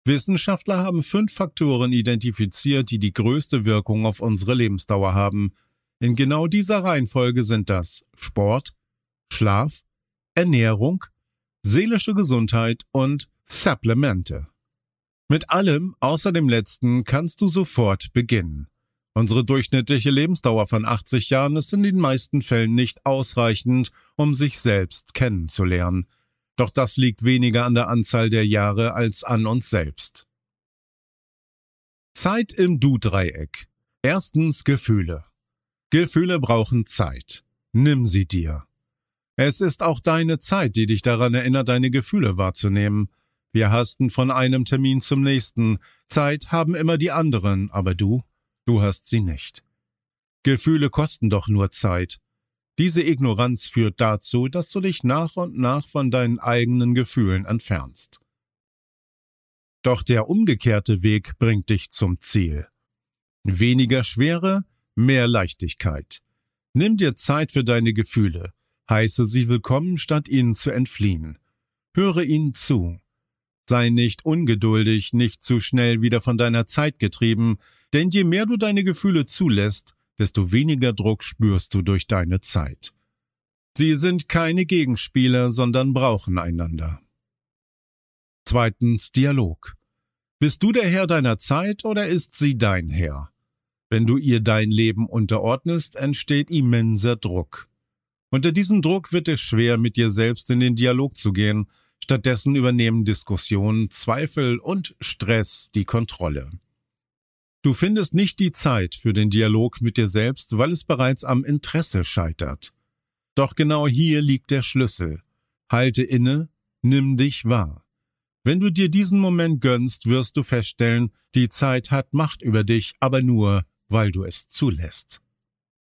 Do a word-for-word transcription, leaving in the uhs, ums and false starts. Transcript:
Wissenschaftler haben fünf Faktoren identifiziert, die die größte Wirkung auf unsere Lebensdauer haben. In genau dieser Reihenfolge sind das Sport, Schlaf, Ernährung, seelische Gesundheit und Supplemente. Mit allem, außer dem letzten, kannst du sofort beginnen. Unsere durchschnittliche Lebensdauer von achtzig Jahren ist in den meisten Fällen nicht ausreichend, um sich selbst kennenzulernen. Doch das liegt weniger an der Anzahl der Jahre als an uns selbst. Zeit im Du-Dreieck. Erstens Gefühle. Gefühle brauchen Zeit. Nimm sie dir. Es ist auch deine Zeit, die dich daran erinnert, deine Gefühle wahrzunehmen. Wir hasten von einem Termin zum nächsten. Zeit haben immer die anderen, aber du, du hast sie nicht. Gefühle kosten doch nur Zeit. Diese Ignoranz führt dazu, dass du dich nach und nach von deinen eigenen Gefühlen entfernst. Doch der umgekehrte Weg bringt dich zum Ziel. Weniger Schwere, mehr Leichtigkeit. Nimm dir Zeit für deine Gefühle. Heiße sie willkommen, statt ihnen zu entfliehen. Höre ihnen zu. Sei nicht ungeduldig, nicht zu schnell wieder von deiner Zeit getrieben, denn je mehr du deine Gefühle zulässt, desto weniger Druck spürst du durch deine Zeit. Sie sind keine Gegenspieler, sondern brauchen einander. Zweitens Dialog. Bist du der Herr deiner Zeit oder ist sie dein Herr? Wenn du ihr dein Leben unterordnest, entsteht immenser Druck. Unter diesem Druck wird es schwer, mit dir selbst in den Dialog zu gehen. Stattdessen übernehmen Diskussionen, Zweifel und Stress die Kontrolle. Du findest nicht die Zeit für den Dialog mit dir selbst, weil es bereits am Interesse scheitert. Doch genau hier liegt der Schlüssel. Halte inne, nimm dich wahr. Wenn du dir diesen Moment gönnst, wirst du feststellen, die Zeit hat Macht über dich, aber nur, weil du es zulässt.